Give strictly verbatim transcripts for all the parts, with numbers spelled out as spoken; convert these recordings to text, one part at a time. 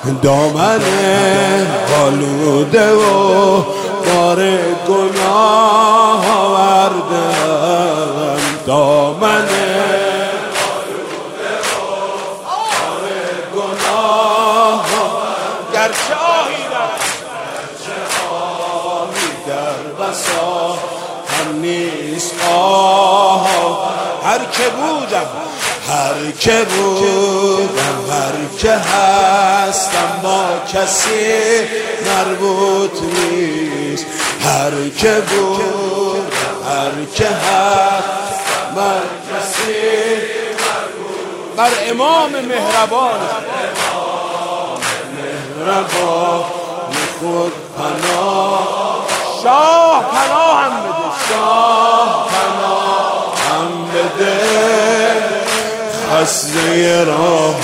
دامن آلوده و بار گناه آوردم، دامن آلوده و بار گناه گرچه آهی در گرچه آهی در بسا هم نیست آه، هر که بودم هر که بودم هر که هستم با کسی مربوط نیست، هر که بودم هر که هستم با کسی مربوط، بر امام مهربان مهربان خود پناه، شاه پناه هم بده، شاه پناه هم بده، خسته راه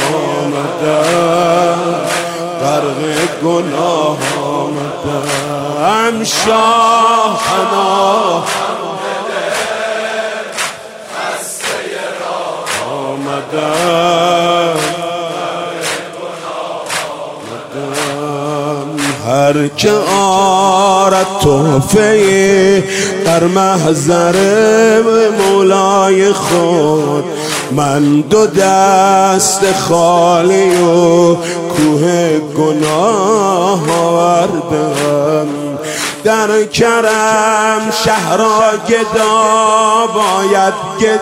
آمدم، غرق گناه آمدم، شاه پناه هم بده، خسته راه آمدم، هر که آرد تحفه در محضر مولای خود، من دو دست خالی و کوه گناه آوردم، در کرم شهرا گدا باید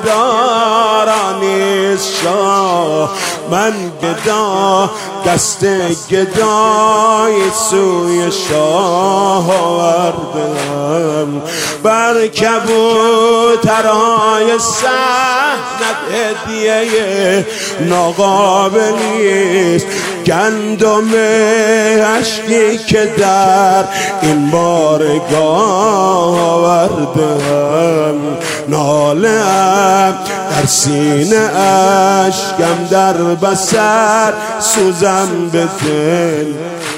گدارانیست شاه، من گدا دست گدای سوی شاه آوردم، بر کبوترهای سحنت هدیه ناقابلیست، گندم اشکی که در این بارگاه آوردم، ناله‌ام در سینه اشکم در بسر سوزم به دل،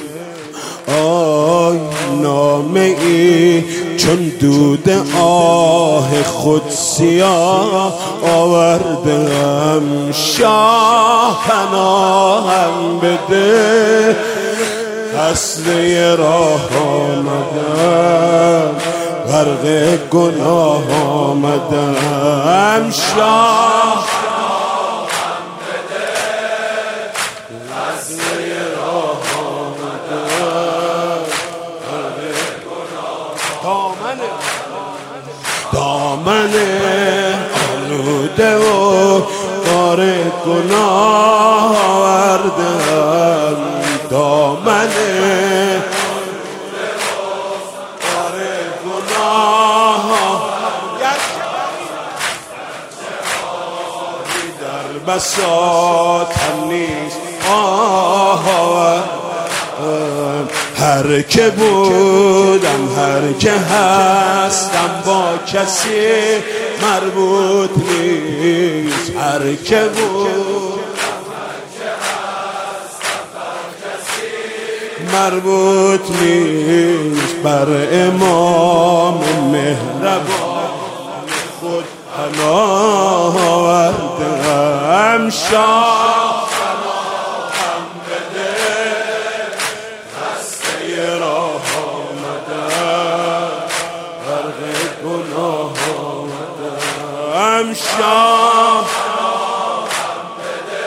آی نامه ای چون دود آه خود سیاه آوردم، شاه پناهم بده، خسته راه آمدم، غرق گناه آمدم، شاه پناهم بده، خسته راه آمدم، غرق گناه دامن دامن آلوده و بار گناه آوردم، دامن بساط هم نیست آه، هر که بودم هر که هستم با کسی مربوط نیست، هر که بودم هر که هستم با کسی مربوط نیست، بر امام مهربان خود پناه آوردم، شاه پناهم بده، خسته راه آمدم، غرق گناه آمدم، شاه پناهم بده،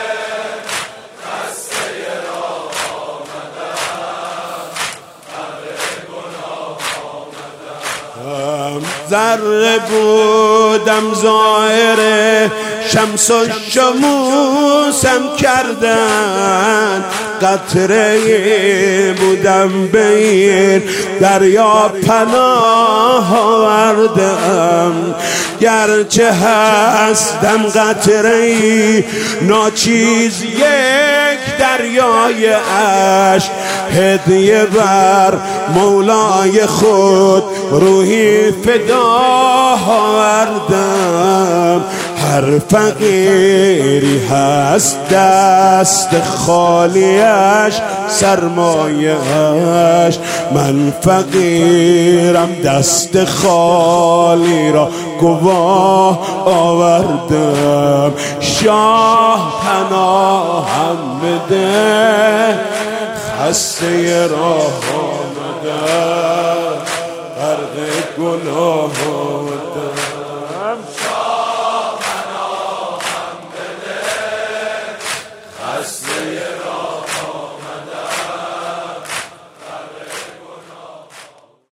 خسته راه آمدم، غرق گناه آمدم، ذره بودم ظاهر شمس و شموسم کردن، قطره بودم به این دریا پناه آوردم، گرچه هستم قطره ناچیز یک دریای عشق، هدیه بر مولای خود روحی فدا آوردم، هر فقیری هست دست خالیش سرمایه‌اش، من فقیرم دست خالی را گواه آوردم. شاه پناهم بده خسته راه آمدم، غرق گناه آمدم. شاه پناهم بده خسته راه